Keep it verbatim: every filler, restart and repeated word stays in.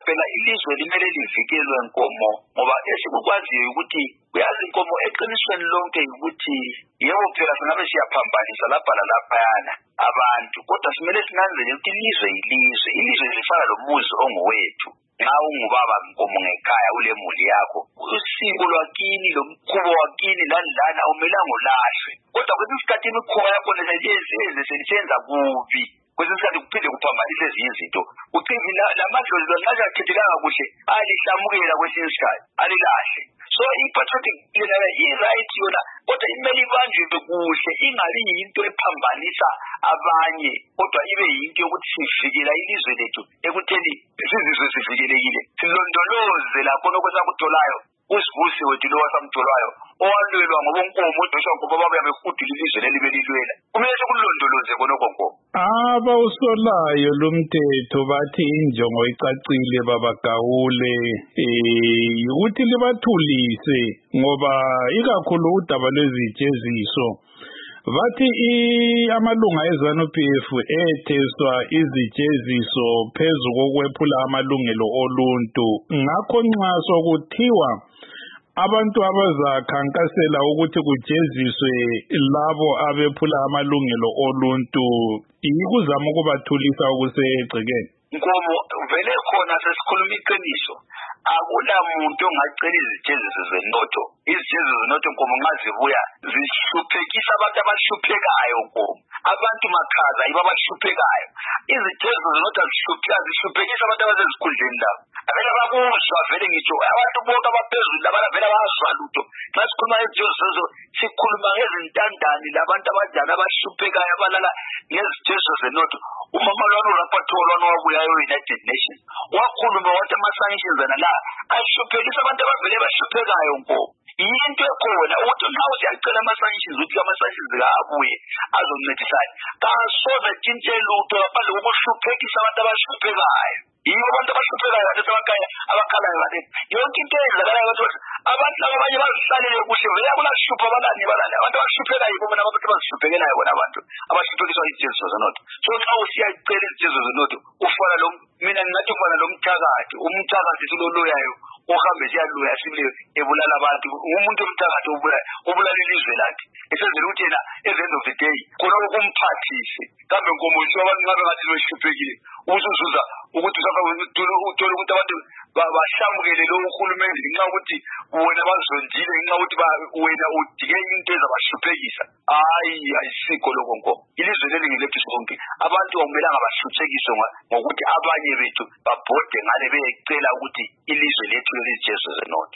phela ilizwe limele livikelwe nkomo ngoba esikukwaziyo ukuthi uyazi inkomo eqinisweni lonke ukuthi yebo phela singabe siyaphambanisa lapha lalaphayana abantu kodwa simele sinanzele ukuthi ilizwe yilizwe ilizwe lifana lomuzi ongowethu nxa ungubaba nkomo ngekhaya ule muli yakho usiko lwakini lomkhubo wakini landlana umelanga ulahlwe kodwa kwesinye isikhathi imikhuba yakho nesenzeze senisenza kubi kwesinye isikhathi kuphinde kuphambanise ezinye izinto ucivi lamadlozi nxa singakhethekanga kuhle alihlamukela kwesinye isikhathi alilahle so i-patriotic i-right yona kodwa imele ibanjwe kuhle ingabi yinto ephambanisa abanye kodwa ibe yinto yokuthi sivikela ilizwe lethu ekutheni sizizwe sivikelekile silondoloze lakho nokwesakutolayo usibusi wethu lo wasamtholwayo owalwelwa ngobonkomo uJoshua ngoba babuya behudula ilizwe leli belilwela kumele sikulondoloze konokho abawusolayo lumthetho bathi injongo icacile babagawule eh ukuthi libathulise ngoba ikakhulu udaba lwezijeziso bathi amalunga eZANU-P F etheswa izijeziso phezu kokwephula amalungelo oluntu ngakho nxa sokuthiwa abantu abazakhankasela ukuthi kujeziswe labo abephula amalungelo oluntu ikuzama ukubathulisa okusegcekeni nkomo vele khona sesikhuluma iqiniso akula muntu ongacela izijeziso zenotho izijeziso zenotho nkomo ngazibuya zihluphekisa abantu abahluphekayo nkomo abantu makhaza yibo abahluphekayo izijeziso zenotho zihluphekisa abantu abasezikhundleni labo abela bakuzwa vele ngitsho abantu bonke abaphezulu labana vele abazwa lutho nxa sikhuluma ngezijeziso sikhuluma ngezintandane labantu abadala abahluphekayo abalala ngezijeziso zenotho umama lwanu rapathola nowabuyayo United Nations wakhuluma wathi ama-sanctions la ahluphekisa abantu abavele bahluphekayo nkomo yinto ekhona ukuthi nxa usiyacela ama-sanctions ukuthi ama-sanctions abuye azoncedisana kasoze tshintshe lutho ngaphandle kokuhluphekisa abantu abahluphekayo yibo abantu abahluphekayo abantu abakaya abakhalayo baleni yonke into eyenzakalayo abantu abanye bazihlalele kuhle vele kulahlupha abalani balani abantu abahluphekayo yibo bona abantu abazihluphekelayo bona abantu abahluphekiswa izijeziso zenotho so nxa usiyacela izijeziso zenotho ufana lo mina ngingathi ufana lo mthakathi umthakathi siloloyayo uhambe siyaluya sibile ebulala abantu umuntu omthakathi obulala ilizwe lakhe esenzela ukuthi yena at the end of the day khona ukumphathise kambe nkomo isho abantu ngabe ngathilohluphekile usuzuza ukuthi uthole ukuthi abantu bahlamukele lo uhulumeni ngenxa ukuthi wena bazondile ngenxa ukuthi wena udike into ezabahluphekisa hayi ayisikho lokho nkomo ilizwe leli ngelethu sonke abantu akumelanga bahluphekiswe ngokuthi abanye bethu babhode ngale beyecela ukuthi ilizwe lethu lelijeziso zenotho